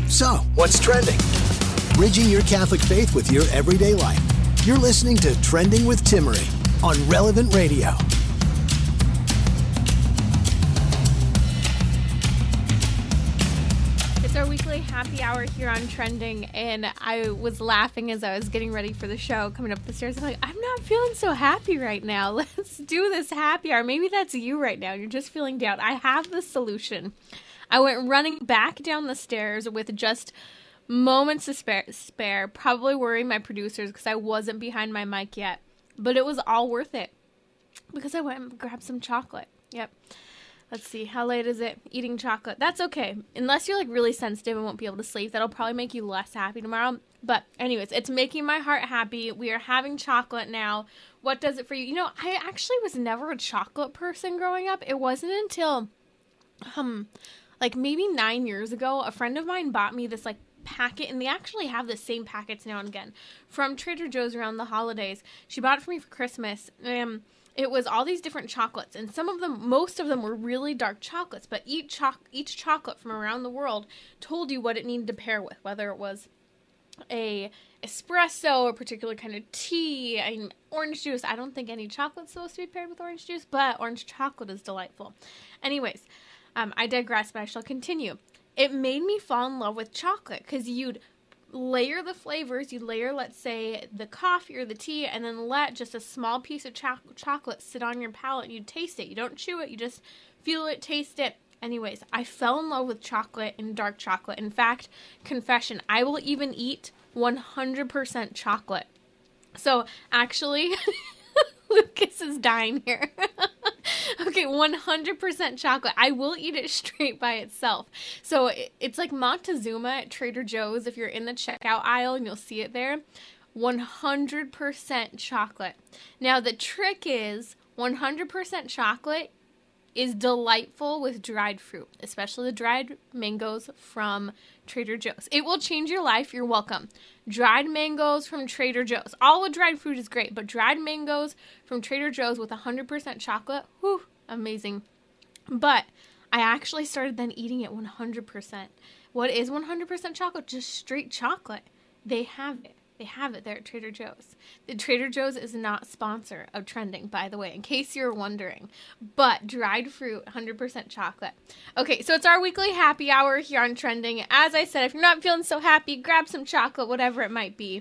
So, what's trending? Bridging your Catholic faith with your everyday life. You're listening to Trending with Timmerie on Relevant Radio. It's our weekly happy hour here on Trending, and I was laughing as I was getting ready for the show, coming up the stairs. I'm like, I'm not feeling so happy right now. Let's do this happy hour. Maybe that's you right now. You're just feeling down. I have the solution. I went running back down the stairs with just moments to spare, probably worrying my producers because I wasn't behind my mic yet. But it was all worth it because I went and grabbed some chocolate. Yep. Let's see. How late is it? Eating chocolate. That's okay. Unless you're like really sensitive and won't be able to sleep. That'll probably make you less happy tomorrow. But anyways, it's making my heart happy. We are having chocolate now. What does it for you? You know, I actually was never a chocolate person growing up. It wasn't until like maybe 9 years ago, a friend of mine bought me this like packet, and they actually have the same packets now and again from Trader Joe's around the holidays. She bought it for me for Christmas. It was all these different chocolates, and most of them were really dark chocolates, but each chocolate from around the world told you what it needed to pair with, whether it was a espresso, a particular kind of tea, orange juice. I don't think any chocolate's supposed to be paired with orange juice, but orange chocolate is delightful. Anyways, I digress, but I shall continue. It made me fall in love with chocolate because you'd layer the flavors. You'd layer, let's say, the coffee or the tea, and then let just a small piece of chocolate sit on your palate, and you taste it. You don't chew it. You just feel it, taste it. Anyways, I fell in love with chocolate and dark chocolate. In fact, confession, I will even eat 100% chocolate. So, actually, Lucas is dying here. Okay, 100% chocolate. I will eat it straight by itself. So it's like Montezuma at Trader Joe's. If you're in the checkout aisle and you'll see it there, 100% chocolate. Now the trick is 100% chocolate is delightful with dried fruit, especially the dried mangoes from Trader Joe's. It will change your life. You're welcome. Dried mangoes from Trader Joe's. All the dried fruit is great, but dried mangoes from Trader Joe's with 100% chocolate, whew, amazing. But I actually started then eating it 100%. What is 100% chocolate? Just straight chocolate. They have it. They have it there at Trader Joe's. The Trader Joe's is not a sponsor of Trending, by the way, in case you're wondering. But dried fruit, 100% chocolate. Okay, so it's our weekly happy hour here on Trending. As I said, if you're not feeling so happy, grab some chocolate, whatever it might be.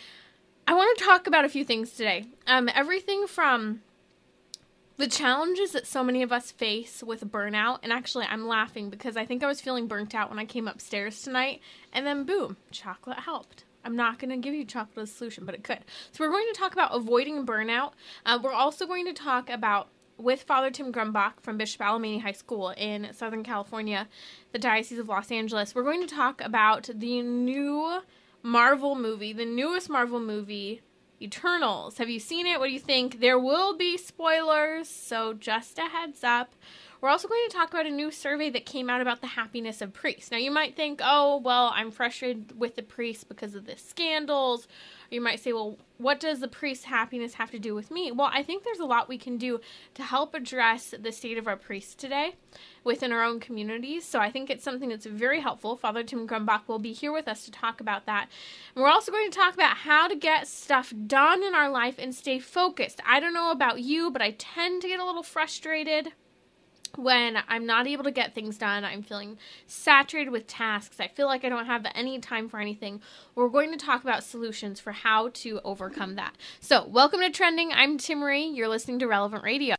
I want to talk about a few things today. Everything from the challenges that so many of us face with burnout. And actually, I'm laughing because I think I was feeling burnt out when I came upstairs tonight. And then boom, chocolate helped. I'm not going to give you chocolate as a solution, but it could. So we're going to talk about avoiding burnout. We're also going to talk about, with Father Tim Grumbach from Bishop Alemany High School in Southern California, the Diocese of Los Angeles. We're going to talk about the new Marvel movie, the newest Marvel movie, Eternals. Have you seen it? What do you think? There will be spoilers, so just a heads up. We're also going to talk about a new survey that came out about the happiness of priests. Now, you might think, oh, well, I'm frustrated with the priests because of the scandals. Or you might say, well, what does the priest's happiness have to do with me? Well, I think there's a lot we can do to help address the state of our priests today within our own communities. So I think it's something that's very helpful. Father Tim Grumbach will be here with us to talk about that. And we're also going to talk about how to get stuff done in our life and stay focused. I don't know about you, but I tend to get a little frustrated when I'm not able to get things done. I'm feeling saturated with tasks. I feel like I don't have any time for anything. We're going to talk about solutions for how to overcome that. So, welcome to Trending. I'm Timmerie. You're listening to Relevant Radio.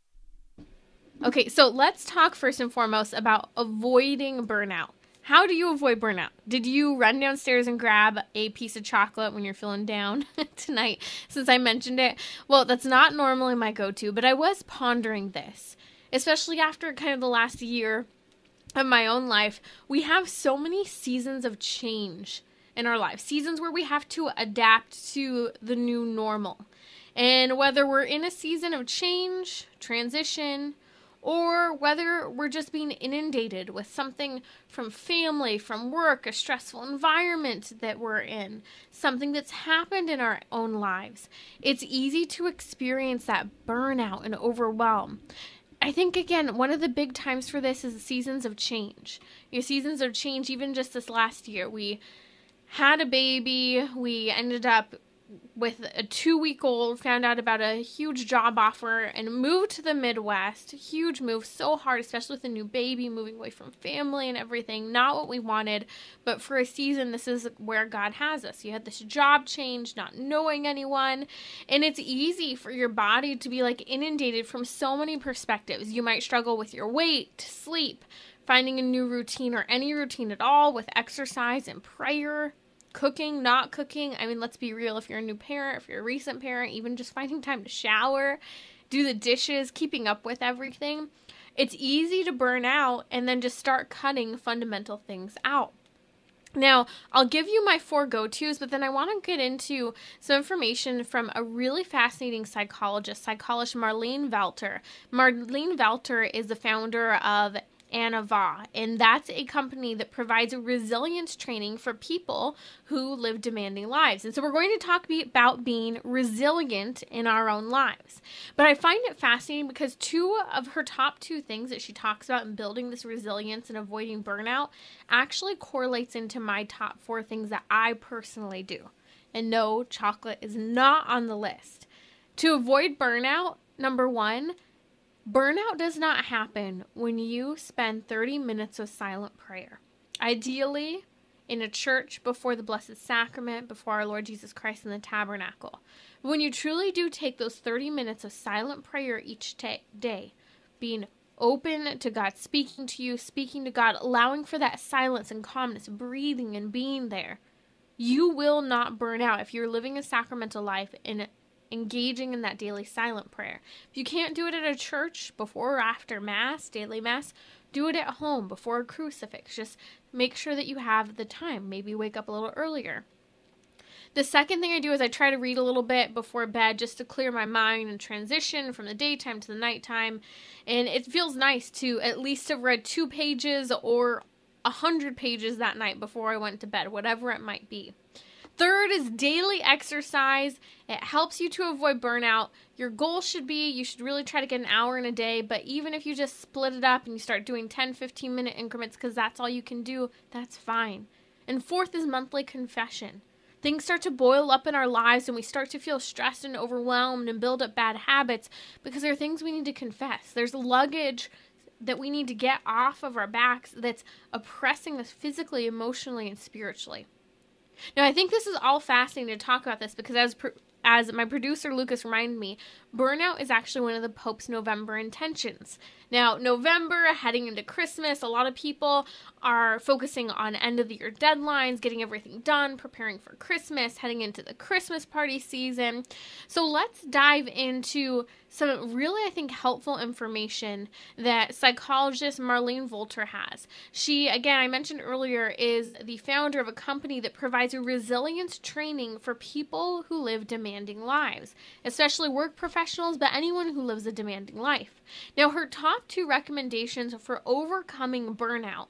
Okay, so let's talk first and foremost about avoiding burnout. How do you avoid burnout? Did you run downstairs and grab a piece of chocolate when you're feeling down tonight, since I mentioned it? Well, that's not normally my go-to, but I was pondering this. Especially after kind of the last year of my own life, we have so many seasons of change in our lives. Seasons where we have to adapt to the new normal. And whether we're in a season of change, transition, or whether we're just being inundated with something from family, from work, a stressful environment that we're in, something that's happened in our own lives, it's easy to experience that burnout and overwhelm. I think, again, one of the big times for this is the seasons of change. Your seasons of change, even just this last year, we had a baby, we ended up with a 2-week-old, found out about a huge job offer and moved to the Midwest. Huge move, so hard, especially with a new baby, moving away from family and everything. Not what we wanted, but for a season, this is where God has us. You had this job change, not knowing anyone, and it's easy for your body to be like inundated from so many perspectives. You might struggle with your weight, sleep, finding a new routine or any routine at all, with exercise and prayer. Cooking, not cooking. I mean, let's be real. If you're a new parent, if you're a recent parent, even just finding time to shower, do the dishes, keeping up with everything, it's easy to burn out and then just start cutting fundamental things out. Now, I'll give you my 4 go-tos, but then I want to get into some information from a really fascinating psychologist Marlene Velter. Marlene Velter is the founder of Anava, and that's a company that provides a resilience training for people who live demanding lives. And so we're going to talk about being resilient in our own lives. But I find it fascinating because 2 of her top 2 things that she talks about in building this resilience and avoiding burnout actually correlates into my top 4 things that I personally do. And no, chocolate is not on the list. To avoid burnout, number 1, burnout does not happen when you spend 30 minutes of silent prayer. Ideally, in a church before the Blessed Sacrament, before our Lord Jesus Christ in the tabernacle. When you truly do take those 30 minutes of silent prayer each day, being open to God, speaking to you, speaking to God, allowing for that silence and calmness, breathing and being there, you will not burn out if you're living a sacramental life and engaging in that daily silent prayer. If you can't do it at a church before or after Mass, daily Mass, do it at home before a crucifix. Just make sure that you have the time. Maybe wake up a little earlier. The second thing I do is I try to read a little bit before bed just to clear my mind and transition from the daytime to the nighttime. And it feels nice to at least have read 2 pages or 100 pages that night before I went to bed, whatever it might be. Third is daily exercise. It helps you to avoid burnout. Your goal should be, you should really try to get an hour in a day, but even if you just split it up and you start doing 10, 15-minute increments because that's all you can do, that's fine. And fourth is monthly confession. Things start to boil up in our lives and we start to feel stressed and overwhelmed and build up bad habits because there are things we need to confess. There's luggage that we need to get off of our backs that's oppressing us physically, emotionally, and spiritually. Now, I think this is all fascinating to talk about this because as my producer Lucas reminded me, burnout is actually one of the Pope's November intentions. Now, November, heading into Christmas, a lot of people are focusing on end-of-the-year deadlines, getting everything done, preparing for Christmas, heading into the Christmas party season. So let's dive into some really, I think, helpful information that psychologist Marlene Velter has. She, again, I mentioned earlier, is the founder of a company that provides a resilience training for people who live demanding lives, especially work professionals, but anyone who lives a demanding life. Now, her top 2 recommendations for overcoming burnout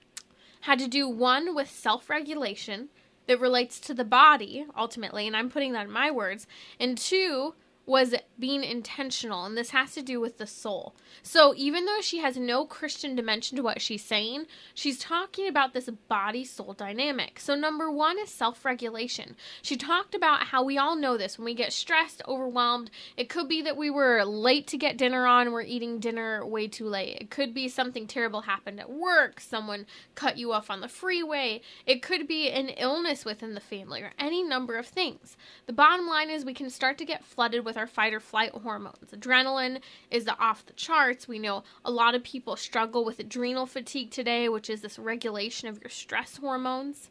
had to do, 1, with self-regulation that relates to the body, ultimately, and I'm putting that in my words, and 2, was being intentional, and this has to do with the soul. So even though she has no Christian dimension to what she's saying, she's talking about this body-soul dynamic. So number 1 is self-regulation. She talked about how we all know this. When we get stressed, overwhelmed, it could be that we were late to get dinner on, we're eating dinner way too late. It could be something terrible happened at work, someone cut you off on the freeway. It could be an illness within the family, or any number of things. The bottom line is we can start to get flooded with our fight or flight hormones. Adrenaline is off the charts. We know a lot of people struggle with adrenal fatigue today, which is this regulation of your stress hormones.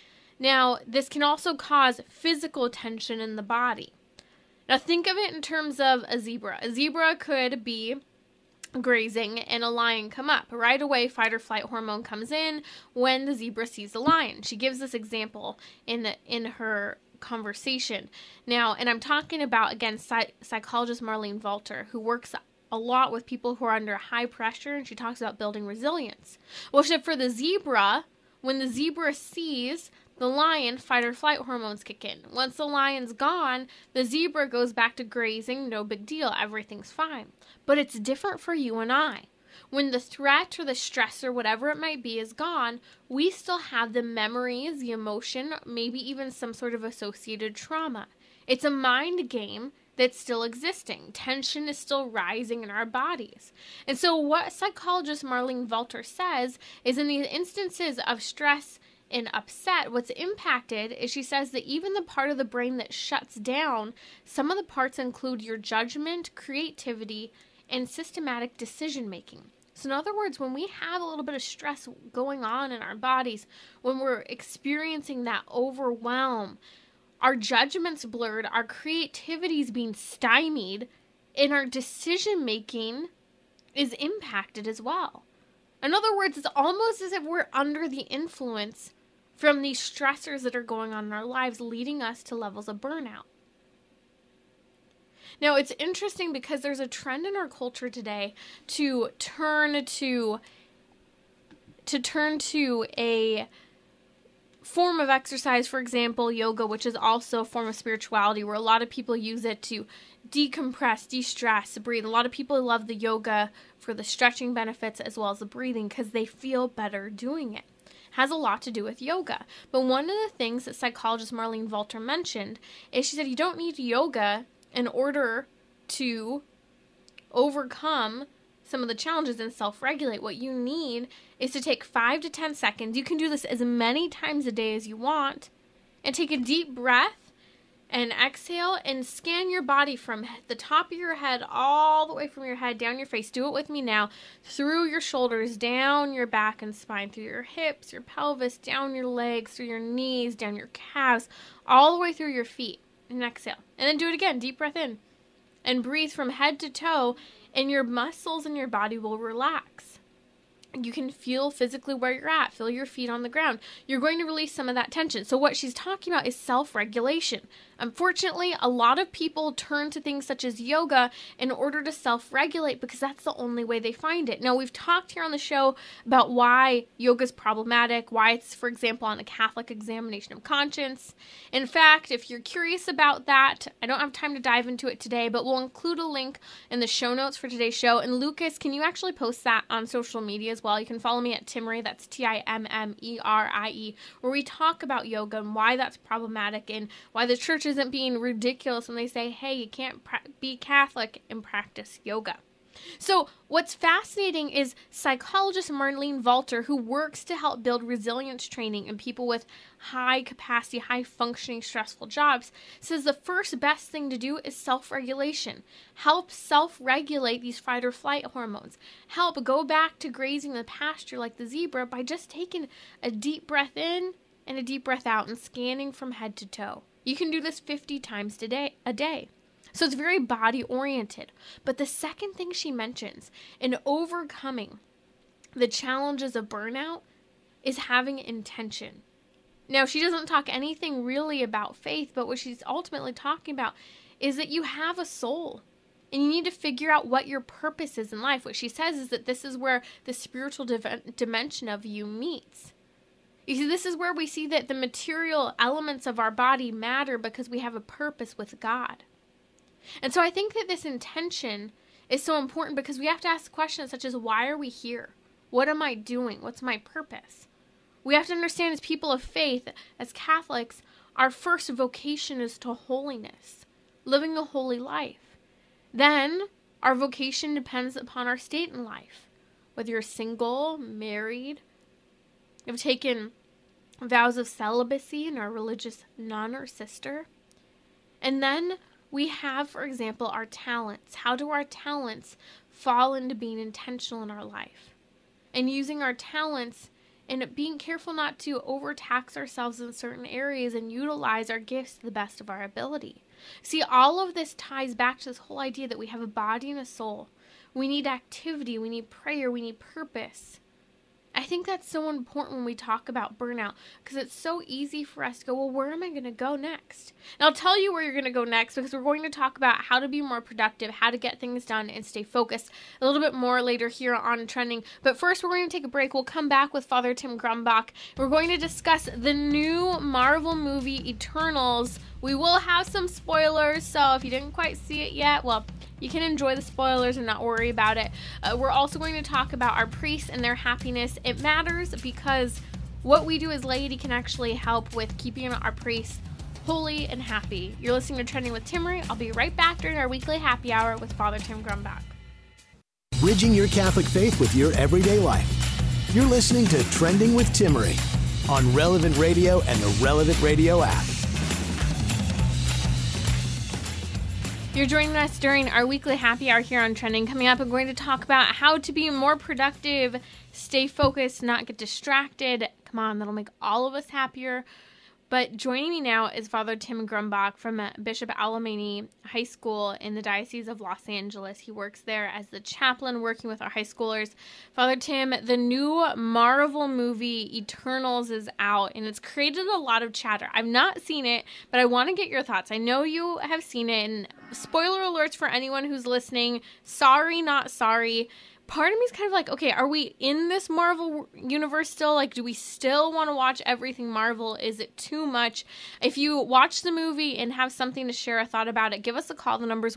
Now, this can also cause physical tension in the body. Now, think of it in terms of a zebra. A zebra could be grazing and a lion come up. Right away, fight or flight hormone comes in when the zebra sees a lion. She gives this example in her conversation. Now, and I'm talking about, again, psychologist Marlene Velter, who works a lot with people who are under high pressure, and she talks about building resilience. Well, for the zebra, When the zebra sees the lion, fight or flight hormones kick in. Once the lion's gone, the zebra goes back to grazing, no big deal, everything's fine. But it's different for you and I. When the threat or the stress or whatever it might be is gone, we still have the memories, the emotion, maybe even some sort of associated trauma. It's a mind game that's still existing. Tension is still rising in our bodies. And so what psychologist Marlene Valter says is in these instances of stress and upset, what's impacted is she says that even the part of the brain that shuts down, some of the parts include your judgment, creativity, and systematic decision making. So in other words, when we have a little bit of stress going on in our bodies, when we're experiencing that overwhelm, our judgment's blurred, our creativity's being stymied, and our decision making is impacted as well. In other words, it's almost as if we're under the influence from these stressors that are going on in our lives, leading us to levels of burnout. Now, it's interesting because there's a trend in our culture today to turn to a form of exercise, for example, yoga, which is also a form of spirituality, where a lot of people use it to decompress, de-stress, breathe. A lot of people love the yoga for the stretching benefits as well as the breathing because they feel better doing it. Has a lot to do with yoga. But one of the things that psychologist Marlene Valter mentioned is she said you don't need yoga in order to overcome some of the challenges and self-regulate. What you need is to take 5 to 10 seconds. You can do this as many times a day as you want, and take a deep breath and exhale and scan your body from the top of your head all the way from your head down your face. Do it with me now. Through your shoulders, down your back and spine, through your hips, your pelvis, down your legs, through your knees, down your calves, all the way through your feet. And exhale. And then do it again. Deep breath in. And breathe from head to toe, and your muscles in your body will relax. You can feel physically where you're at. Feel your feet on the ground. You're going to release some of that tension. So what she's talking about is self-regulation. Unfortunately, a lot of people turn to things such as yoga in order to self-regulate because that's the only way they find it. Now, we've talked here on the show about why yoga is problematic, why it's, for example, on a Catholic examination of conscience. In fact, if you're curious about that, I don't have time to dive into it today, but we'll include a link in the show notes for today's show. And Lucas, can you actually post that on social media as well? You can follow me at Timmerie, that's Timmerie, where we talk about yoga and why that's problematic and why the church isn't being ridiculous when they say, hey, you can't be Catholic and practice yoga. So what's fascinating is psychologist Marlene Valter, who works to help build resilience training in people with high capacity, high functioning, stressful jobs, says the first best thing to do is self-regulation. Help self-regulate these fight or flight hormones. Help go back to grazing the pasture like the zebra by just taking a deep breath in and a deep breath out and scanning from head to toe. You can do this 50 times a day. So it's very body oriented. But the second thing she mentions in overcoming the challenges of burnout is having intention. Now, she doesn't talk anything really about faith, but what she's ultimately talking about is that you have a soul and you need to figure out what your purpose is in life. What she says is that this is where the spiritual dimension of you meets. You see, this is where we see that the material elements of our body matter because we have a purpose with God. And so I think that this intention is so important because we have to ask questions such as, why are we here? What am I doing? What's my purpose? We have to understand as people of faith, as Catholics, our first vocation is to holiness, living a holy life. Then our vocation depends upon our state in life. Whether you're single, married, you've taken vows of celibacy and are religious nun or sister. And then we have, for example, our talents. How do our talents fall into being intentional in our life? And using our talents and being careful not to overtax ourselves in certain areas and utilize our gifts to the best of our ability. See, all of this ties back to this whole idea that we have a body and a soul. We need activity, we need prayer, we need purpose. I think that's so important when we talk about burnout, because it's so easy for us to go, well, where am I going to go next? And I'll tell you where you're going to go next, because we're going to talk about how to be more productive, how to get things done and stay focused a little bit more later here on Trending. But first, we're going to take a break. We'll come back with Father Tim Grumbach. We're going to discuss the new Marvel movie Eternals. We will have some spoilers, so if you didn't quite see it yet, well, you can enjoy the spoilers and not worry about it. We're also going to talk about our priests and their happiness. It matters because what we do as laity can actually help with keeping our priests holy and happy. You're listening to Trending with Timmery. I'll be right back during our weekly happy hour with Father Tim Grumbach. Bridging your Catholic faith with your everyday life. You're listening to Trending with Timmery on Relevant Radio and the Relevant Radio app. You're joining us during our weekly happy hour here on Trending. Coming up, I'm going to talk about how to be more productive, stay focused, not get distracted. Come on, that'll make all of us happier. But joining me now is Father Tim Grumbach from Bishop Alemany High School in the Diocese of Los Angeles. He works there as the chaplain working with our high schoolers. Father Tim, the new Marvel movie Eternals is out, and it's created a lot of chatter. I've not seen it, but I want to get your thoughts. I know you have seen it, and spoiler alerts for anyone who's listening. Sorry, not sorry. Part of me is kind of like, okay, are we in this Marvel universe still? Like, do we still want to watch everything Marvel? Is it too much? If you watch the movie and have something to share, a thought about it, give us a call. The number's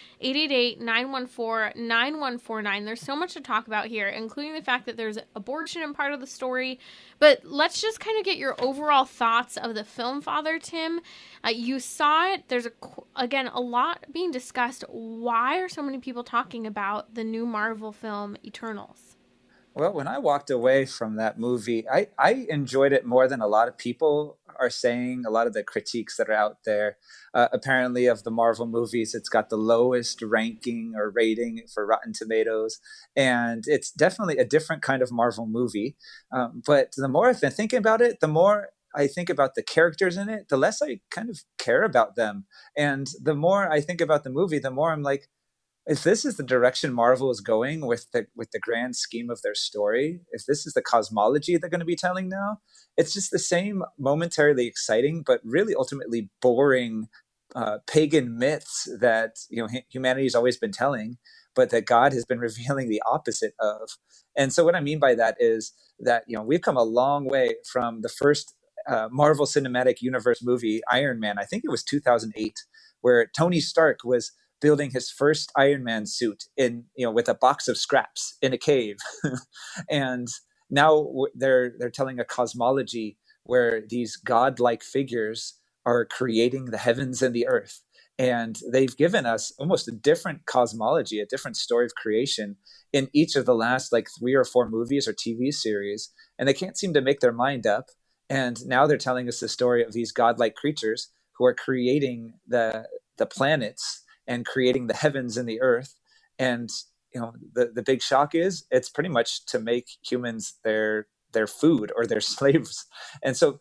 1-888-914-9149. There's so much to talk about here, including the fact that there's abortion in part of the story. But let's just kind of get your overall thoughts of the film, Father Tim. You saw it. There's, again, a lot being discussed. Why are so many people talking about the new Marvel film, Eternals? Well, when I walked away from that movie, I enjoyed it more than a lot of people are saying. A lot of the critiques that are out there, apparently, of the Marvel movies, it's got the lowest ranking or rating for Rotten Tomatoes. And it's definitely a different kind of Marvel movie. But the more I've been thinking about it, the more I think about the characters in it, the less I kind of care about them. And the more I think about the movie, the more I'm like, if this is the direction Marvel is going with the grand scheme of their story, if this is the cosmology they're going to be telling now, it's just the same momentarily exciting, but really ultimately boring pagan myths that humanity's always been telling, but that God has been revealing the opposite of. And so what I mean by that is that we've come a long way from the first Marvel Cinematic Universe movie, Iron Man. I think it was 2008, where Tony Stark was building his first Iron Man suit with a box of scraps in a cave. And now they're telling a cosmology where these godlike figures are creating the heavens and the earth. And they've given us almost a different cosmology, a different story of creation in each of the last 3 or 4 movies or TV series. And they can't seem to make their mind up. And now they're telling us the story of these godlike creatures who are creating the planets and creating the heavens and the earth. And the big shock is it's pretty much to make humans their food or their slaves. And so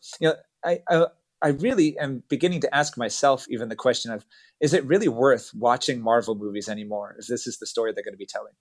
I really am beginning to ask myself even the question of, is it really worth watching Marvel movies anymore if this is the story they're going to be telling?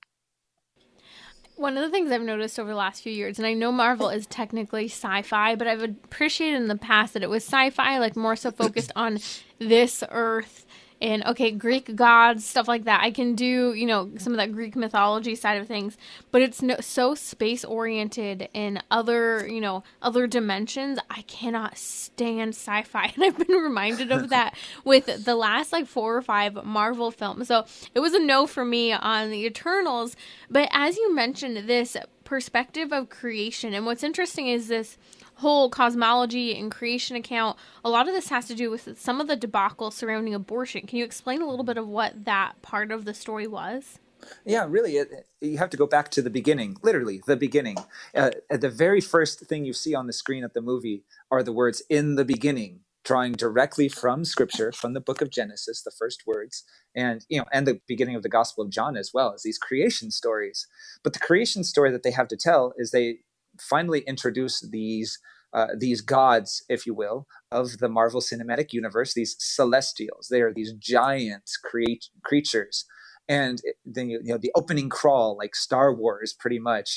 One of the things I've noticed over the last few years, and I know Marvel is technically sci-fi, but I've appreciated in the past that it was sci-fi, more so focused on this Earth and, Greek gods, stuff like that. I can do, some of that Greek mythology side of things, but it's so space-oriented in other dimensions. I cannot stand sci-fi, and I've been reminded of that with the last, 4 or 5 Marvel films. So it was a no for me on the Eternals, but as you mentioned, this perspective of creation, and what's interesting is this whole cosmology and creation account, a lot of this has to do with some of the debacle surrounding abortion. Can you explain a little bit of what that part of the story was? Yeah, really, you have to go back to the beginning, literally the beginning. The very first thing you see on the screen of the movie are the words "in the beginning," drawing directly from Scripture, from the book of Genesis, the first words, and the beginning of the Gospel of John as well, as these creation stories. But the creation story that they have to tell is they finally introduce these gods, if you will, of the Marvel Cinematic Universe, these celestials. They are these giant creatures. And then the opening crawl, like Star Wars, pretty much,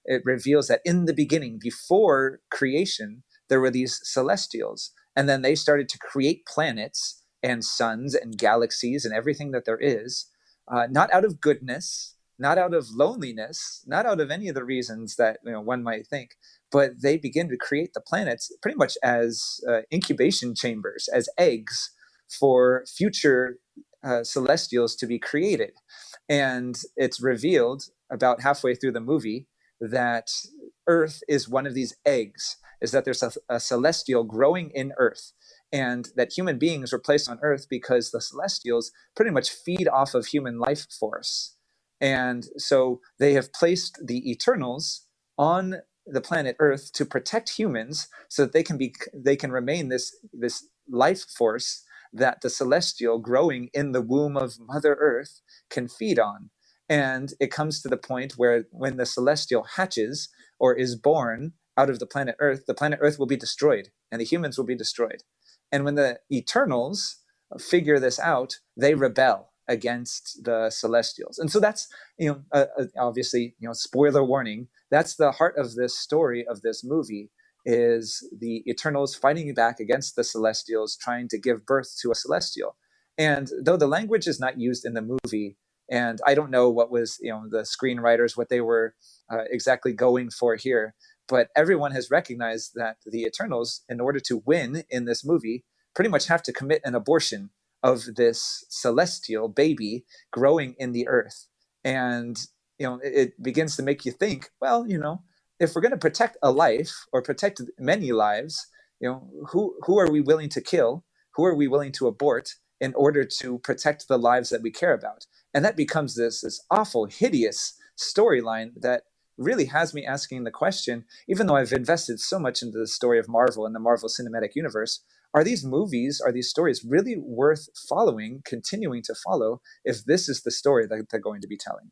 it reveals that in the beginning, before creation, there were these celestials, and then they started to create planets and suns and galaxies and everything that there is, not out of goodness, not out of loneliness, not out of any of the reasons that one might think, but they begin to create the planets pretty much as incubation chambers, as eggs for future celestials to be created. And it's revealed about halfway through the movie that Earth is one of these eggs, is that there's a celestial growing in Earth, and that human beings were placed on Earth because the celestials pretty much feed off of human life force. And so they have placed the Eternals on the planet Earth to protect humans so that they can remain this life force that the celestial growing in the womb of Mother Earth can feed on. And it comes to the point where when the celestial hatches or is born out of the planet Earth will be destroyed and the humans will be destroyed. And when the Eternals figure this out, they rebel against the celestials. And so that's, obviously, spoiler warning, that's the heart of this story of this movie, is the Eternals fighting back against the celestials, trying to give birth to a celestial. And though the language is not used in the movie, and I don't know what was, the screenwriters, what they were exactly going for here, but everyone has recognized that the Eternals, in order to win in this movie, pretty much have to commit an abortion of this celestial baby growing in the earth. And, it begins to make you think, well, if we're going to protect a life or protect many lives, who are we willing to kill? Who are we willing to abort in order to protect the lives that we care about? And that becomes this awful, hideous storyline that really has me asking the question, even though I've invested so much into the story of Marvel and the Marvel Cinematic Universe, are these stories really worth following, continuing to follow, if this is the story that they're going to be telling?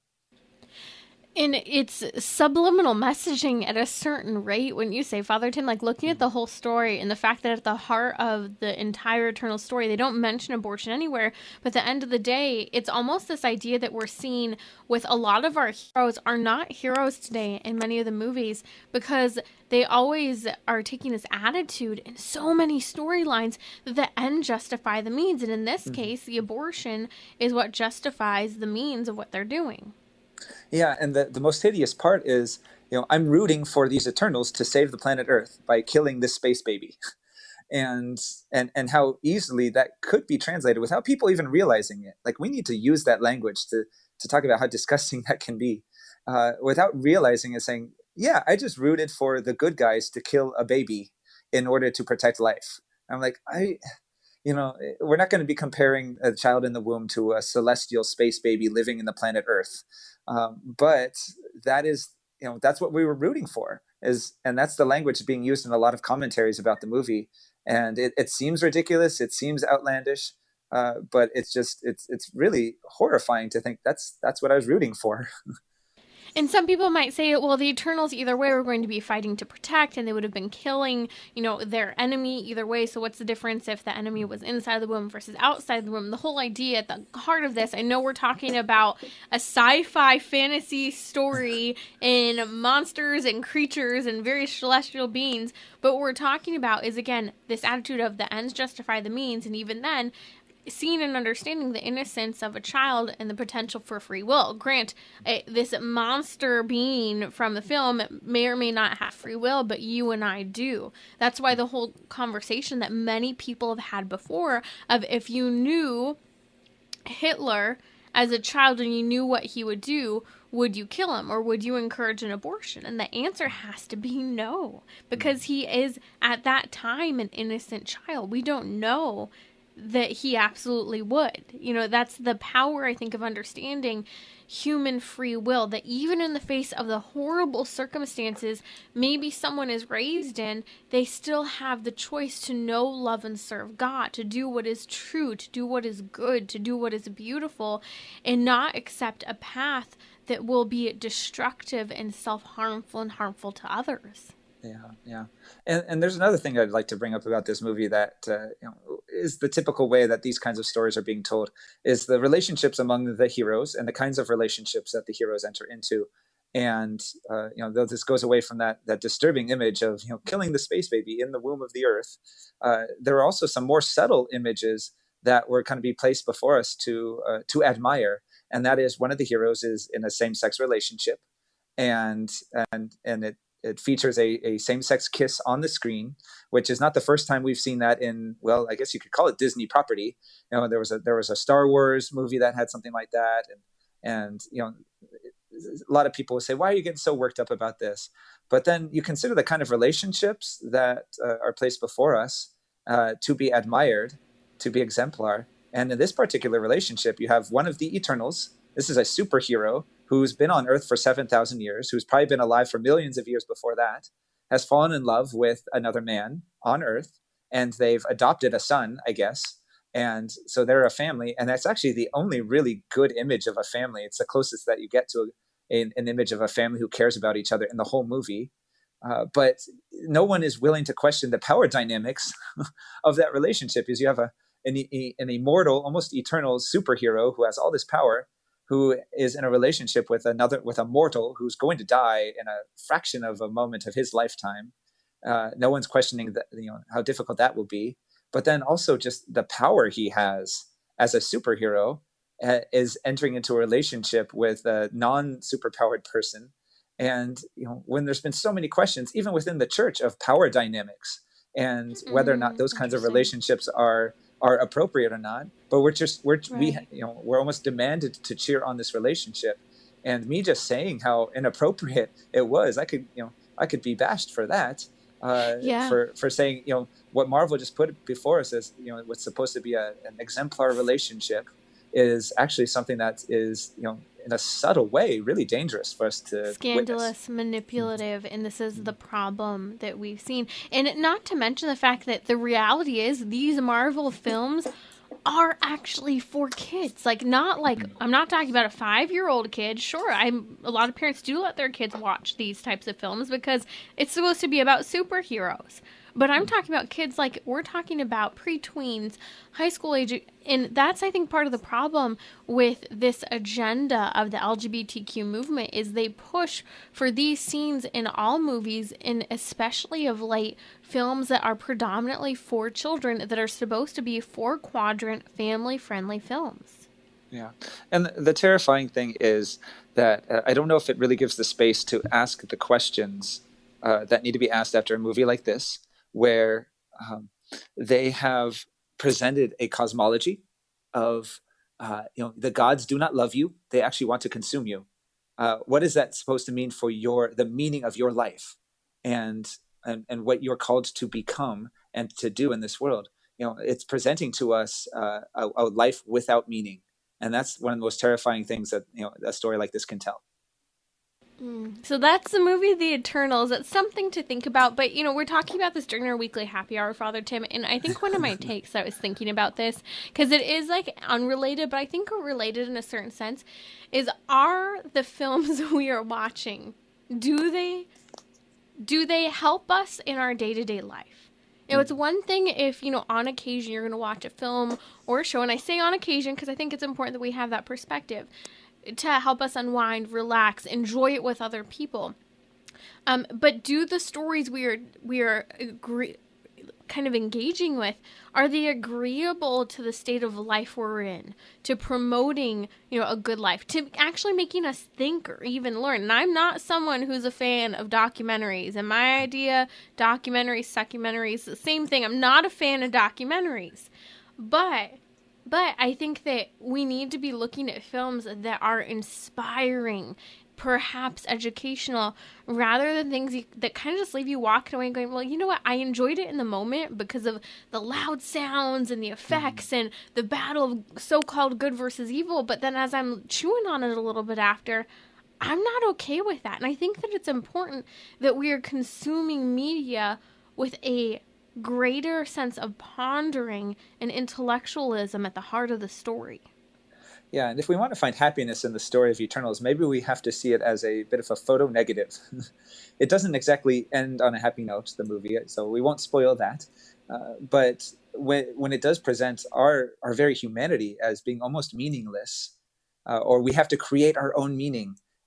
And it's subliminal messaging at a certain rate, when you say, Father Tim, like looking at the whole story and the fact that at the heart of the entire Eternal story, they don't mention abortion anywhere. But at the end of the day, it's almost this idea that we're seeing with a lot of our heroes are not heroes today in many of the movies, because they always are taking this attitude in so many storylines that the end justify the means. And in this case, the abortion is what justifies the means of what they're doing. Yeah, and the most hideous part is, I'm rooting for these Eternals to save the planet Earth by killing this space baby. and how easily that could be translated without people even realizing it. Like, we need to use that language to talk about how disgusting that can be, without realizing it, saying, yeah, I just rooted for the good guys to kill a baby in order to protect life. I'm like, we're not going to be comparing a child in the womb to a celestial space baby living in the planet Earth. But that is, that's what we were rooting for, and that's the language being used in a lot of commentaries about the movie. And it seems ridiculous. It seems outlandish. But it's really horrifying to think that's what I was rooting for. And some people might say, well, the Eternals either way were going to be fighting to protect, and they would have been killing, their enemy either way. So what's the difference if the enemy was inside the womb versus outside the womb? The whole idea at the heart of this, I know we're talking about a sci-fi fantasy story and monsters and creatures and various celestial beings, but what we're talking about is, again, this attitude of the ends justify the means, and even then, seeing and understanding the innocence of a child and the potential for free will. Grant, this monster being from the film may or may not have free will, but you and I do. That's why the whole conversation that many people have had before of, if you knew Hitler as a child and you knew what he would do, would you kill him, or would you encourage an abortion? And the answer has to be no, because he is at that time an innocent child. We don't know that he absolutely would. That's the power, I think, of understanding human free will, that even in the face of the horrible circumstances maybe someone is raised in, they still have the choice to know, love, and serve God, to do what is true, to do what is good, to do what is beautiful, and not accept a path that will be destructive and self-harmful and harmful to others. Yeah. And there's another thing I'd like to bring up about this movie that is the typical way that these kinds of stories are being told, is the relationships among the heroes and the kinds of relationships that the heroes enter into. And though this goes away from that disturbing image of killing the space baby in the womb of the Earth, there are also some more subtle images that were kind of be placed before us to admire. And that is, one of the heroes is in a same-sex relationship, and it features a same-sex kiss on the screen, which is not the first time we've seen that in, well, I guess you could call it Disney property. There was a Star Wars movie that had something like that, and a lot of people will say, why are you getting so worked up about this? But then you consider the kind of relationships that are placed before us to be admired, to be exemplar. And in this particular relationship, you have one of the Eternals. This is a superhero who's been on Earth for 7,000 years, who's probably been alive for millions of years before that, has fallen in love with another man on Earth, and they've adopted a son, I guess. And so they're a family, and that's actually the only really good image of a family. It's the closest that you get to an image of a family who cares about each other in the whole movie. But no one is willing to question the power dynamics of that relationship, because you have an immortal, almost eternal superhero who has all this power, who is in a relationship with a mortal who's going to die in a fraction of a moment of his lifetime. No one's questioning that, how difficult that will be. But then also just the power he has as a superhero is entering into a relationship with a non-superpowered person. And when there's been so many questions, even within the church, of power dynamics and whether or not those kinds of relationships are appropriate or not, but we're almost demanded to cheer on this relationship. And me just saying how inappropriate it was, I could be bashed for that. For saying, what Marvel just put before us as, what's supposed to be an exemplar relationship is actually something that is, in a subtle way, really dangerous for us to scandalous, witness. Manipulative, and this is the problem that we've seen. And not to mention the fact that the reality is these Marvel films are actually for kids. I'm not talking about a 5-year-old kid. Sure, a lot of parents do let their kids watch these types of films because it's supposed to be about superheroes. But I'm talking about kids, we're talking about pre-tweens, high school age, and that's, I think, part of the problem with this agenda of the LGBTQ movement is they push for these scenes in all movies, and especially of late, films that are predominantly for children that are supposed to be 4-quadrant, family-friendly films. Yeah. And the terrifying thing is that I don't know if it really gives the space to ask the questions that need to be asked after a movie like this, where they have presented a cosmology of, the gods do not love you. They actually want to consume you. What is that supposed to mean for the meaning of your life and what you're called to become and to do in this world? It's presenting to us a life without meaning. And that's one of the most terrifying things that, a story like this can tell. So that's the movie The Eternals. It's something to think about, but we're talking about this during our weekly happy hour, Father Tim, and I think one of my takes, I was thinking about this, because it is unrelated, but I think related in a certain sense, is, are the films we are watching, do they help us in our day-to-day life? It's one thing if, on occasion you're going to watch a film or a show, and I say on occasion because I think it's important that we have that perspective, to help us unwind, relax, enjoy it with other people. But do the stories we are kind of engaging with, are they agreeable to the state of life we're in, to promoting, a good life, to actually making us think or even learn? And I'm not someone who's a fan of documentaries. And my idea, documentaries, the same thing. I'm not a fan of documentaries. But I think that we need to be looking at films that are inspiring, perhaps educational, rather than things that kind of just leave you walking away and going, well, you know what? I enjoyed it in the moment because of the loud sounds and the effects and the battle of so-called good versus evil. But then as I'm chewing on it a little bit after, I'm not okay with that. And I think that it's important that we are consuming media with a greater sense of pondering and intellectualism at the heart of the story. Yeah, and if we want to find happiness in the story of Eternals, maybe we have to see it as a bit of a photo negative. It doesn't exactly end on a happy note, the movie, so we won't spoil that. But when it does present our very humanity as being almost meaningless, or we have to create our own meaning,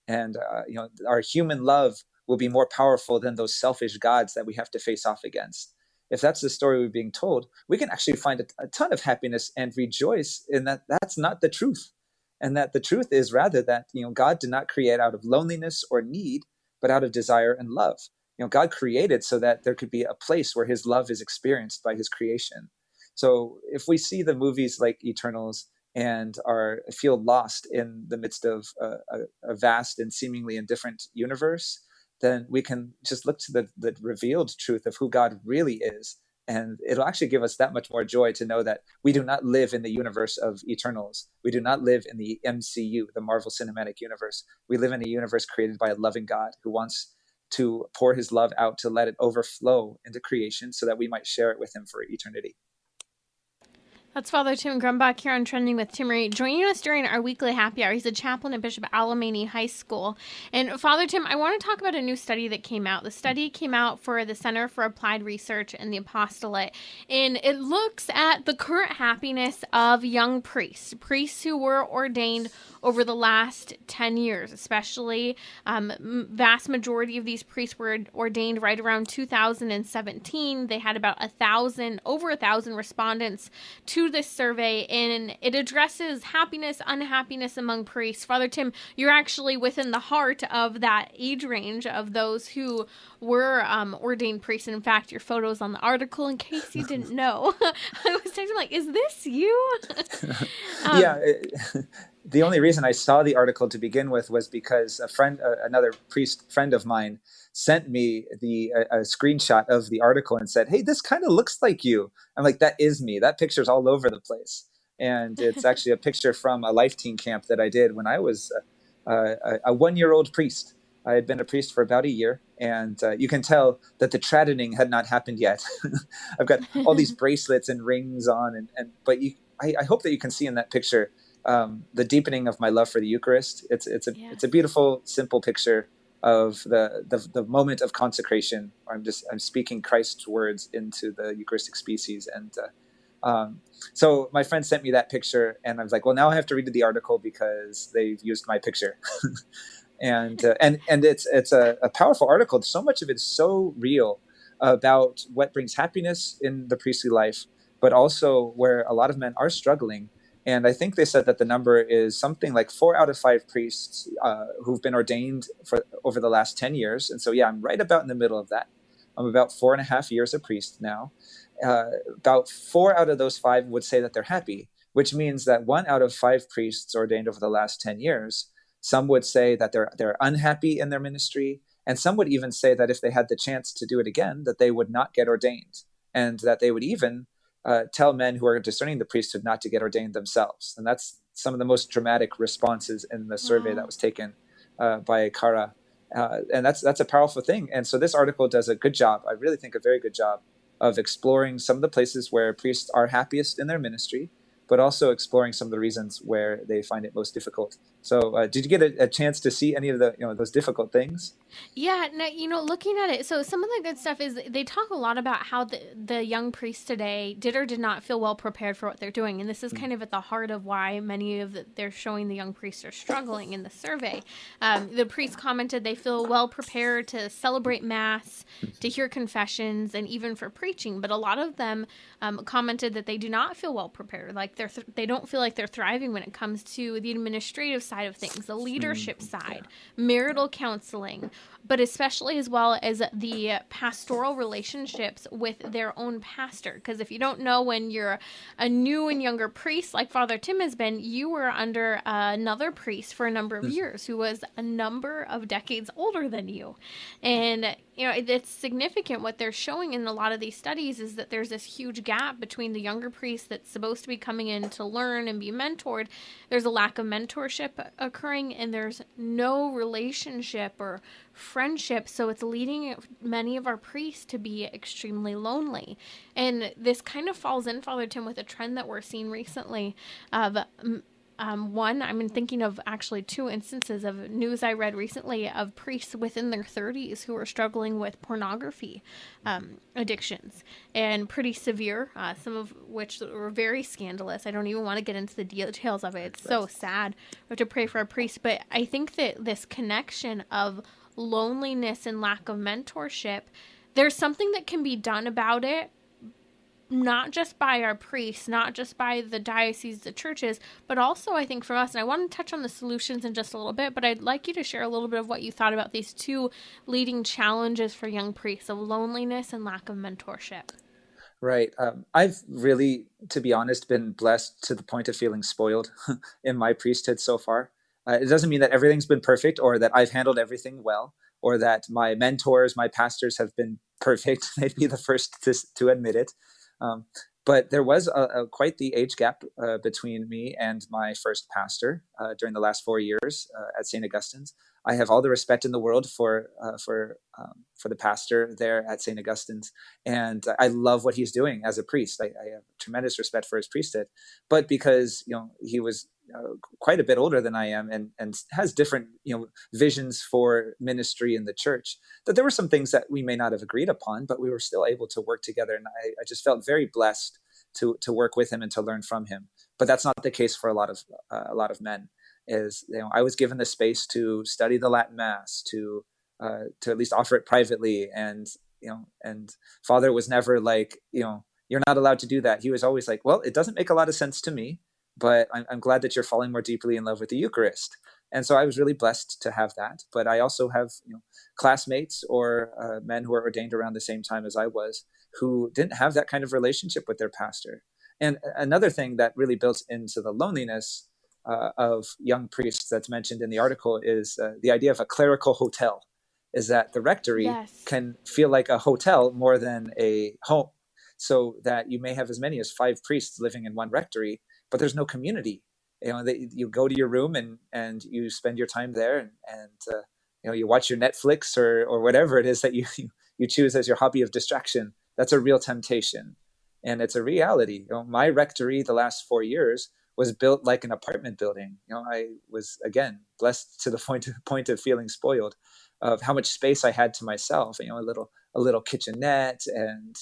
And our human love will be more powerful than those selfish gods that we have to face off against. If that's the story we're being told, we can actually find a ton of happiness and rejoice in that that's not the truth. And that the truth is rather that, God did not create out of loneliness or need, but out of desire and love. God created so that there could be a place where his love is experienced by his creation. So if we see the movies like Eternals and feel lost in the midst of a vast and seemingly indifferent universe, then we can just look to the revealed truth of who God really is. And it'll actually give us that much more joy to know that we do not live in the universe of Eternals. We do not live in the MCU, the Marvel Cinematic Universe. We live in a universe created by a loving God who wants to pour his love out to let it overflow into creation so that we might share it with him for eternity. That's Father Tim Grumbach here on Trending with Timmerie, joining us during our weekly happy hour. He's a chaplain at Bishop Alemany High School. And Father Tim, I want to talk about a new study that came out. The study came out for the Center for Applied Research and the Apostolate, and it looks at the current happiness of young priests who were ordained over the last 10 years, especially. Vast majority of these priests were ordained right around 2017. They had about over 1,000 respondents to this survey, and it addresses happiness, unhappiness among priests. Father Tim, you're actually within the heart of that age range of those who were ordained priests. And in fact, your photo's on the article, in case you didn't know. I was texting like, is this you? The only reason I saw the article to begin with was because another priest friend of mine, sent me a screenshot of the article and said, "Hey, this kind of looks like you." I'm like, "That is me. That picture's all over the place." And it's actually a picture from a Life Teen camp that I did when I was a 1-year-old priest. I had been a priest for about a year, and you can tell that the tradining had not happened yet. I've got all these bracelets and rings on, but I hope that you can see in that picture the deepening of my love for the Eucharist. It's a beautiful, simple picture of the moment of consecration. I'm speaking Christ's words into the Eucharistic species. And so my friend sent me that picture, and I was like, well, now I have to read the article because they've used my picture. and it's a powerful article. So much of it is so real about what brings happiness in the priestly life, but also where a lot of men are struggling. And I think they said that the number is something like 4 out of 5 priests who've been ordained over the last 10 years. And so, I'm right about in the middle of that. I'm about 4.5 years a priest now. About 4 out of those 5 would say that they're happy, which means that 1 out of 5 priests ordained over the last 10 years, some would say that they're unhappy in their ministry. And some would even say that if they had the chance to do it again, that they would not get ordained, and that they would even tell men who are discerning the priesthood not to get ordained themselves. And that's some of the most dramatic responses in the survey that was taken by Cara. And that's a powerful thing. And so this article does a good job, I really think a very good job, of exploring some of the places where priests are happiest in their ministry, but also exploring some of the reasons where they find it most difficult. So did you get a chance to see any of those difficult things? Yeah, no, looking at it, so some of the good stuff is they talk a lot about how the young priests today did or did not feel well prepared for what they're doing. And this is kind of at the heart of why many of they're showing the young priests are struggling in the survey. The priests commented they feel well prepared to celebrate Mass, to hear confessions, and even for preaching. But a lot of them commented that they do not feel well prepared. Like they don't feel like they're thriving when it comes to the administrative side of things, the leadership side, marital counseling, but especially as well as the pastoral relationships with their own pastor. Because if you don't know, when you're a new and younger priest, like Father Tim has been, you were under another priest for a number of years who was a number of decades older than you. And it's significant. What they're showing in a lot of these studies is that there's this huge gap between the younger priest that's supposed to be coming in to learn and be mentored. There's a lack of mentorship occurring, and there's no relationship or friendship. So it's leading many of our priests to be extremely lonely. And this kind of falls in, Father Tim, with a trend that we're seeing recently of One, I'm thinking of actually two instances of news I read recently of priests within their 30s who are struggling with pornography addictions, and pretty severe, some of which were very scandalous. I don't even want to get into the details of it. It's so sad. We have to pray for a priest. But I think that this connection of loneliness and lack of mentorship, there's something that can be done about it, not just by our priests, not just by the diocese, the churches, but also I think from us. And I want to touch on the solutions in just a little bit, but I'd like you to share a little bit of what you thought about these two leading challenges for young priests of loneliness and lack of mentorship. Right. I've really, to be honest, been blessed to the point of feeling spoiled in my priesthood so far. It doesn't mean that everything's been perfect or that I've handled everything well or that my mentors, my pastors have been perfect. They'd be the first to admit it. But there was quite the age gap between me and my first pastor during the last 4 years at St. Augustine's. I have all the respect in the world for the pastor there at St. Augustine's, and I love what he's doing as a priest. I have tremendous respect for his priesthood, but because he was quite a bit older than I am and has different visions for ministry in the church, that there were some things that we may not have agreed upon, but we were still able to work together. And I just felt very blessed to work with him and to learn from him. But that's not the case for a lot of men. I was given the space to study the Latin Mass, to at least offer it privately, and Father was never like, you're not allowed to do that. He was always like, well, it doesn't make a lot of sense to me, but I'm glad that you're falling more deeply in love with the Eucharist. And so I was really blessed to have that. But I also have classmates or men who were ordained around the same time as I was, who didn't have that kind of relationship with their pastor. And another thing that really built into the loneliness of young priests that's mentioned in the article is the idea of a clerical hotel, is that the rectory can feel like a hotel more than a home. So that you may have as many as 5 priests living in one rectory, but there's no community. You go to your room and you spend your time there, and you watch your Netflix or whatever it is that you choose as your hobby of distraction. That's a real temptation, and it's a reality. My rectory the last 4 years was built like an apartment building. I was again blessed to the point of feeling spoiled of how much space I had to myself. A little kitchenette, and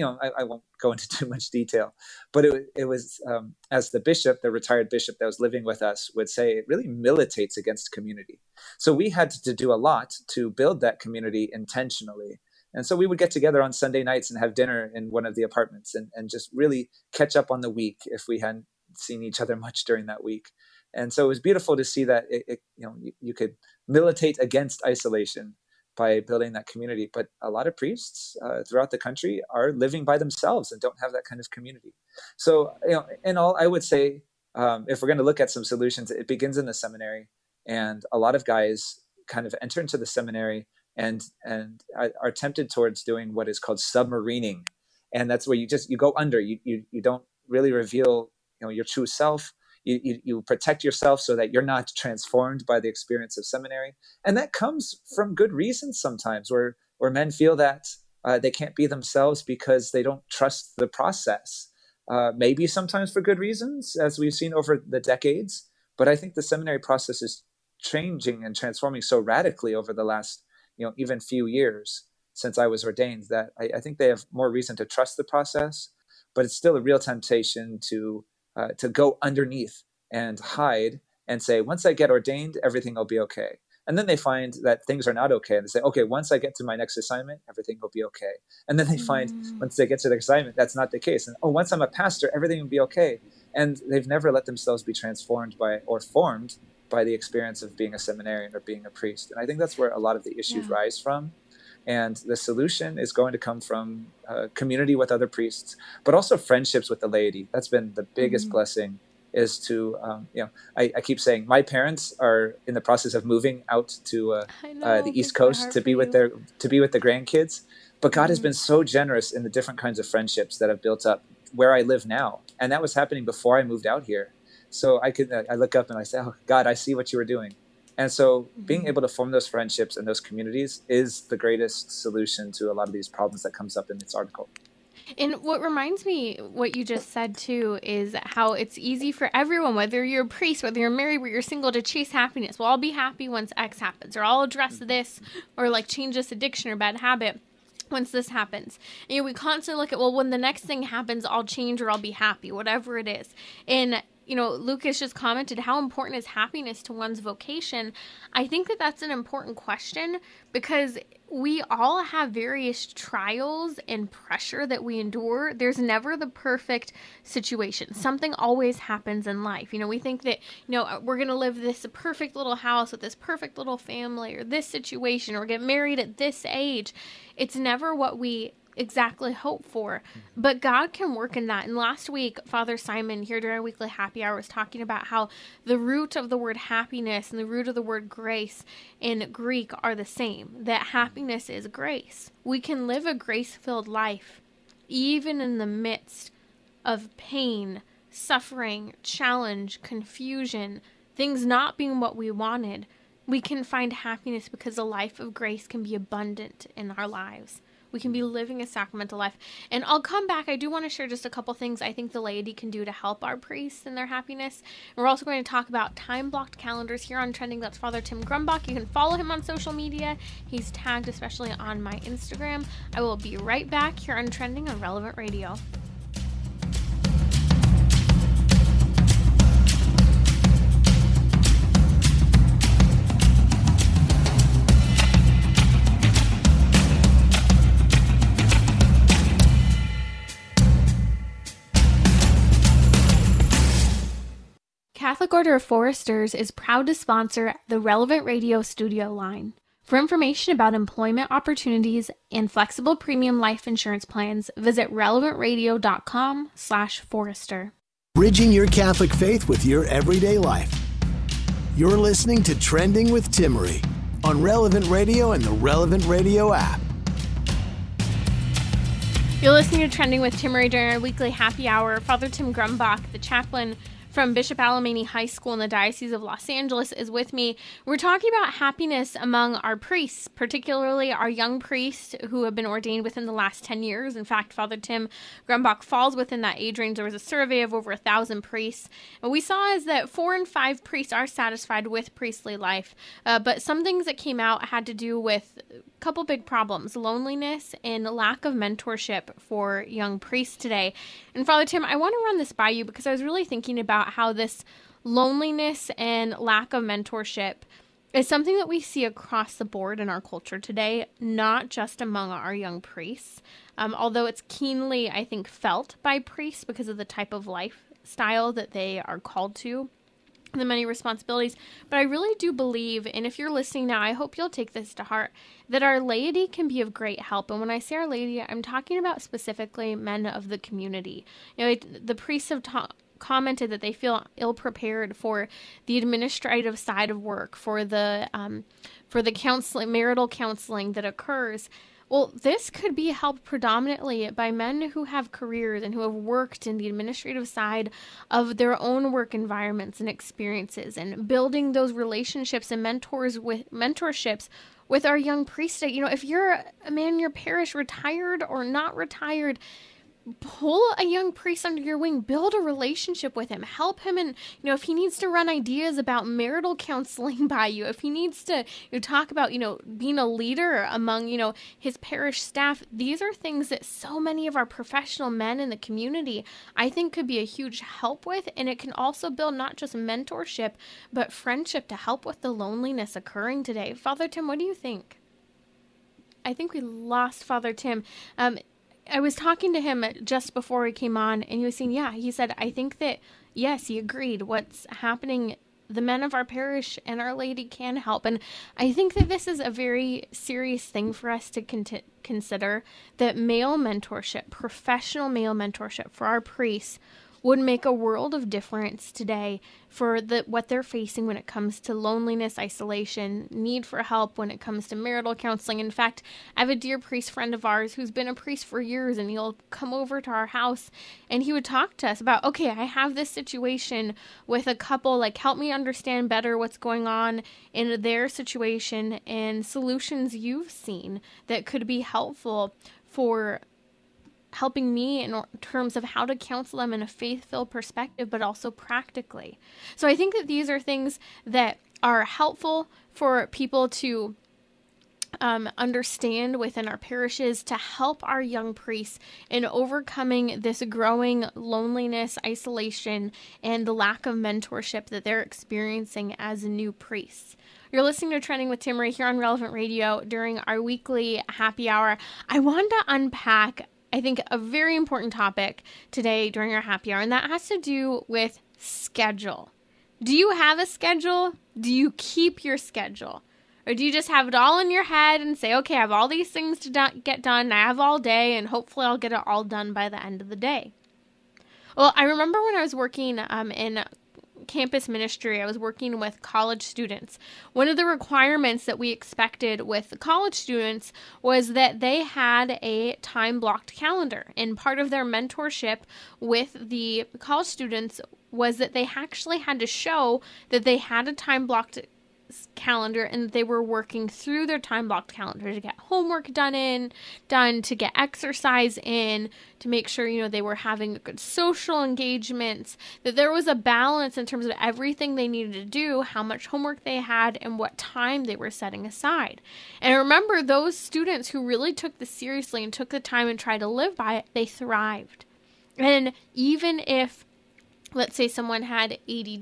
I won't go into too much detail, but it was as the bishop, the retired bishop that was living with us would say, it really militates against community. So we had to do a lot to build that community intentionally. And so we would get together on Sunday nights and have dinner in one of the apartments and just really catch up on the week if we hadn't seen each other much during that week. And so it was beautiful to see that you could militate against isolation by building that community. But a lot of priests throughout the country are living by themselves and don't have that kind of community. So, in all, I would say, if we're going to look at some solutions, it begins in the seminary. And a lot of guys kind of enter into the seminary and are tempted towards doing what is called submarining. And that's where you go under. You don't really reveal your true self. You protect yourself so that you're not transformed by the experience of seminary. And that comes from good reasons sometimes, where men feel that they can't be themselves because they don't trust the process. Maybe sometimes for good reasons, as we've seen over the decades. But I think the seminary process is changing and transforming so radically over the last even few years since I was ordained, that I think they have more reason to trust the process. But it's still a real temptation to go underneath and hide and say, once I get ordained, everything will be okay. And then they find that things are not okay. And they say, okay, once I get to my next assignment, everything will be okay. And then they find once they get to the assignment, that's not the case. And once I'm a pastor, everything will be okay. And they've never let themselves be transformed by or formed by the experience of being a seminarian or being a priest. And I think that's where a lot of the issues rise from. And the solution is going to come from community with other priests, but also friendships with the laity. That's been the biggest blessing, is to, I keep saying my parents are in the process of moving out to the East Coast to be with the grandkids. But God has been so generous in the different kinds of friendships that have built up where I live now. And that was happening before I moved out here. So I look up and I say, oh, God, I see what you were doing. And so being able to form those friendships and those communities is the greatest solution to a lot of these problems that comes up in this article. And what reminds me, what you just said too, is how it's easy for everyone, whether you're a priest, whether you're married, whether you're single, to chase happiness. Well, I'll be happy once X happens, or I'll address this, or like change this addiction or bad habit once this happens. And, we constantly look at, well, when the next thing happens, I'll change or I'll be happy, whatever it is. And Lucas just commented, how important is happiness to one's vocation? I think that that's an important question, because we all have various trials and pressure that we endure. There's never the perfect situation. Something always happens in life. We think that, we're going to live this perfect little house with this perfect little family, or this situation, or get married at this age. It's never what we exactly hope for, but God can work in that. And last week, Father Simon here during our weekly happy hour was talking about how the root of the word happiness and the root of the word grace in Greek are the same, that happiness is grace. We can live a grace-filled life even in the midst of pain, suffering, challenge, confusion, things not being what we wanted. We can find happiness because a life of grace can be abundant in our lives. We can be living a sacramental life. And I'll come back. I do want to share just a couple things I think the laity can do to help our priests in their happiness. And we're also going to talk about time-blocked calendars here on Trending. That's Father Tim Grumbach. You can follow him on social media. He's tagged especially on my Instagram. I will be right back here on Trending on Relevant Radio. Catholic Order of Foresters is proud to sponsor the Relevant Radio studio line. For information about employment opportunities and flexible premium life insurance plans, visit relevantradio.com/forester. Bridging your Catholic faith with your everyday life. You're listening to Trending with Timmerie on Relevant Radio and the Relevant Radio app. You're listening to Trending with Timmerie during our weekly happy hour. Father Tim Grumbach, the chaplain from Bishop Alemany High School in the Diocese of Los Angeles, is with me. We're talking about happiness among our priests, particularly our young priests who have been ordained within the last 10 years. In fact, Father Tim Grumbach falls within that age range. There was a survey of over 1,000 priests. And we saw is that 4 in 5 priests are satisfied with priestly life. But some things that came out had to do with a couple big problems: loneliness and lack of mentorship for young priests today. And Father Tim, I want to run this by you because I was really thinking about how this loneliness and lack of mentorship is something that we see across the board in our culture today, not just among our young priests, although it's keenly, I think, felt by priests because of the type of lifestyle that they are called to, the many responsibilities. But I really do believe, and if you're listening now, I hope you'll take this to heart, that our laity can be of great help. And when I say our laity, I'm talking about specifically men of the community. The priests have commented that they feel ill-prepared for the administrative side of work, for the counseling, marital counseling that occurs. Well, this could be helped predominantly by men who have careers and who have worked in the administrative side of their own work environments and experiences, and building those relationships and mentorships with our young priests. If you're a man in your parish, retired or not retired, pull a young priest under your wing, build a relationship with him, help him. And, if he needs to run ideas about marital counseling by you, if he needs to talk about, being a leader among, his parish staff, these are things that so many of our professional men in the community, I think, could be a huge help with. And it can also build not just mentorship, but friendship to help with the loneliness occurring today. Father Tim, what do you think? I think we lost Father Tim. I was talking to him just before we came on, and he was saying, he said, I think that, yes, he agreed. What's happening, the men of our parish and Our Lady can help. And I think that this is a very serious thing for us to consider, that male mentorship, professional male mentorship for our priests would make a world of difference today for what they're facing when it comes to loneliness, isolation, need for help when it comes to marital counseling. In fact, I have a dear priest friend of ours who's been a priest for years, and he'll come over to our house and he would talk to us about, okay, I have this situation with a couple, help me understand better what's going on in their situation and solutions you've seen that could be helpful for helping me in terms of how to counsel them in a faith-filled perspective, but also practically. So I think that these are things that are helpful for people to understand within our parishes to help our young priests in overcoming this growing loneliness, isolation, and the lack of mentorship that they're experiencing as new priests. You're listening to Trending with Timmerie here on Relevant Radio during our weekly happy hour. I wanted to unpack, I think, a very important topic today during our happy hour, and that has to do with schedule. Do you have a schedule? Do you keep your schedule? Or do you just have it all in your head and say, okay, I have all these things to get done, I have all day, and hopefully I'll get it all done by the end of the day? Well, I remember when I was working in campus ministry, I was working with college students. One of the requirements that we expected with the college students was that they had a time-blocked calendar. And part of their mentorship with the college students was that they actually had to show that they had a time-blocked calendar and that they were working through their time-blocked calendar to get homework done, to get exercise in, to make sure, they were having good social engagements, that there was a balance in terms of everything they needed to do, how much homework they had, and what time they were setting aside. And I remember those students who really took this seriously and took the time and tried to live by it, they thrived. And even if, let's say someone had ADD,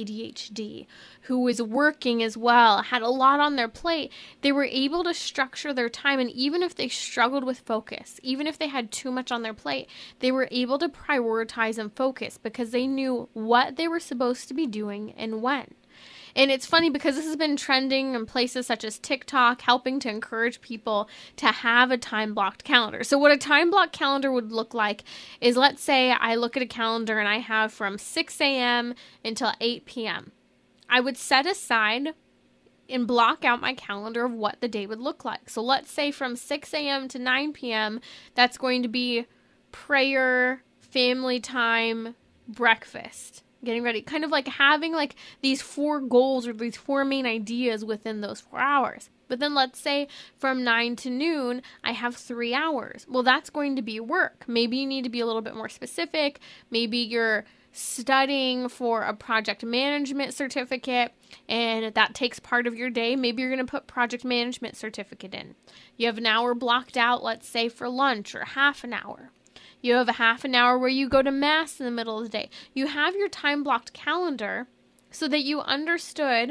ADHD, who was working as well, had a lot on their plate, they were able to structure their time. And even if they struggled with focus, even if they had too much on their plate, they were able to prioritize and focus because they knew what they were supposed to be doing and when. And it's funny because this has been trending in places such as TikTok, helping to encourage people to have a time-blocked calendar. So what a time-blocked calendar would look like is, let's say I look at a calendar and I have from 6 a.m. until 8 p.m. I would set aside and block out my calendar of what the day would look like. So let's say from 6 a.m. to 9 p.m., that's going to be prayer, family time, breakfast. Getting ready, kind of like having like these 4 goals or these 4 main ideas within those 4 hours. But then let's say from 9 to noon, I have 3 hours. Well, that's going to be work. Maybe you need to be a little bit more specific. Maybe you're studying for a project management certificate and that takes part of your day. Maybe you're going to put project management certificate in. You have an hour blocked out, let's say for lunch, or half an hour. You have a half an hour where you go to mass in the middle of the day. You have your time-blocked calendar so that you understood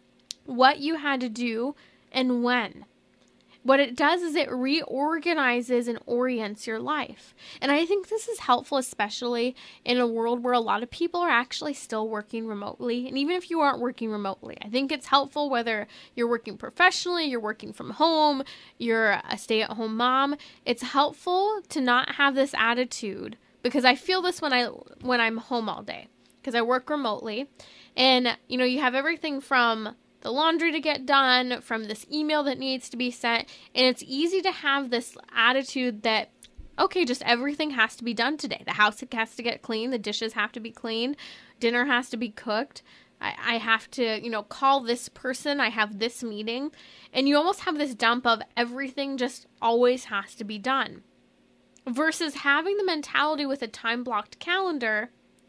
what you had to do and when. What it does is it reorganizes and orients your life. And I think this is helpful, especially in a world where a lot of people are actually still working remotely. And even if you aren't working remotely, I think it's helpful whether you're working professionally, you're working from home, you're a stay-at-home mom. It's helpful to not have this attitude, because I feel this when I'm home all day, because I work remotely. And, you have everything from the laundry to get done, from this email that needs to be sent. And it's easy to have this attitude that, okay, just everything has to be done today. The house has to get clean. The dishes have to be cleaned. Dinner has to be cooked. I have to, call this person. I have this meeting. And you almost have this dump of everything just always has to be done. Versus having the mentality with a time-blocked calendar,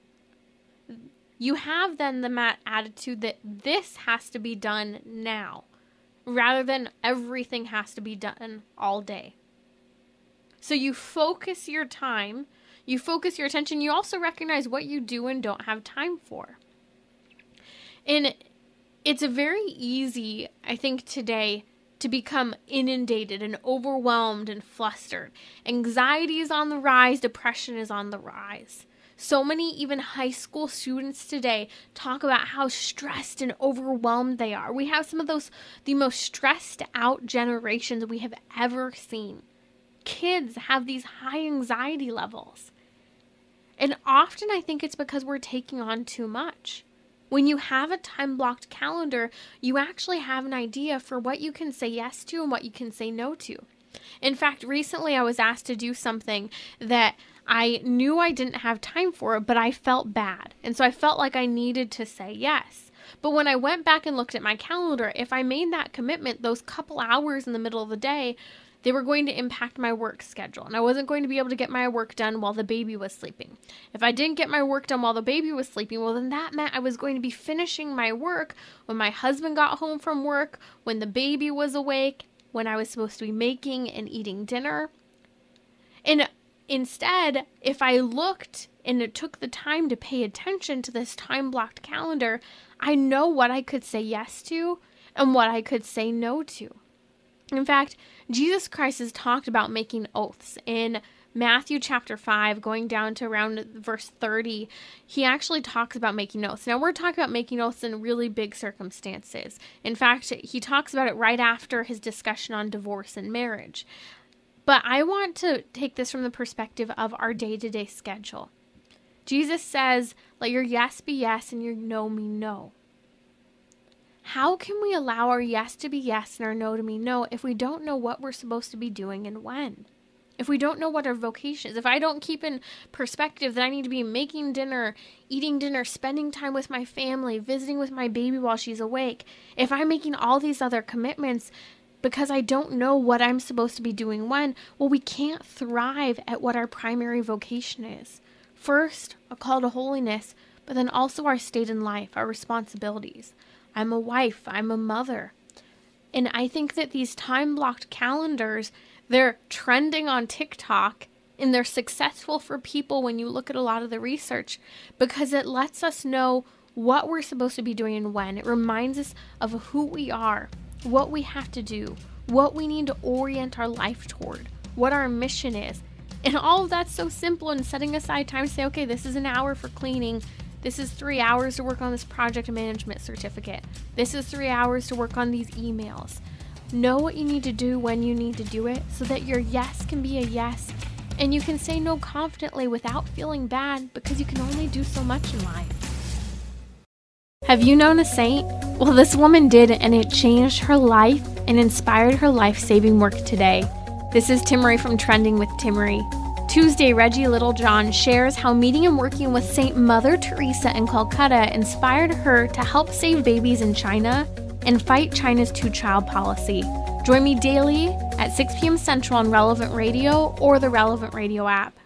you have then the attitude that this has to be done now, rather than everything has to be done all day. So you focus your time, you focus your attention, you also recognize what you do and don't have time for. And it's very easy, I think, today to become inundated and overwhelmed and flustered. Anxiety is on the rise, depression is on the rise. So many even high school students today talk about how stressed and overwhelmed they are. We have some of the most stressed out generations we have ever seen. Kids have these high anxiety levels. And often I think it's because we're taking on too much. When you have a time-blocked calendar, you actually have an idea for what you can say yes to and what you can say no to. In fact, recently I was asked to do something that I knew I didn't have time for, but I felt bad. And so I felt like I needed to say yes. But when I went back and looked at my calendar, if I made that commitment, those couple hours in the middle of the day, they were going to impact my work schedule, and I wasn't going to be able to get my work done while the baby was sleeping. If I didn't get my work done while the baby was sleeping, well, then that meant I was going to be finishing my work when my husband got home from work, when the baby was awake, when I was supposed to be making and eating dinner. And instead, if I looked and it took the time to pay attention to this time-blocked calendar, I know what I could say yes to and what I could say no to. In fact, Jesus Christ has talked about making oaths. In Matthew chapter 5, going down to around verse 30, he actually talks about making oaths. Now, we're talking about making oaths in really big circumstances. In fact, he talks about it right after his discussion on divorce and marriage. But I want to take this from the perspective of our day-to-day schedule. Jesus says, let your yes be yes and your no be no. How can we allow our yes to be yes and our no to be no if we don't know what we're supposed to be doing and when? If we don't know what our vocation is, if I don't keep in perspective that I need to be making dinner, eating dinner, spending time with my family, visiting with my baby while she's awake, if I'm making all these other commitments because I don't know what I'm supposed to be doing when, well, we can't thrive at what our primary vocation is. First, a call to holiness, but then also our state in life, our responsibilities. I'm a wife, I'm a mother. And I think that these time-blocked calendars, they're trending on TikTok, and they're successful for people when you look at a lot of the research, because it lets us know what we're supposed to be doing and when. It reminds us of who we are, what we have to do, what we need to orient our life toward, what our mission is. And all of that's so simple, and setting aside time to say, okay, this is an hour for cleaning. This is 3 hours to work on this project management certificate. This is 3 hours to work on these emails. Know what you need to do when you need to do it so that your yes can be a yes, and you can say no confidently without feeling bad, because you can only do so much in life. Have you known a saint? Well, this woman did, and it changed her life and inspired her life-saving work today. This is Timmery from Trending with Timmery. Tuesday, Reggie Littlejohn shares how meeting and working with Saint Mother Teresa in Calcutta inspired her to help save babies in China and fight China's two-child policy. Join me daily at 6 p.m. Central on Relevant Radio or the Relevant Radio app.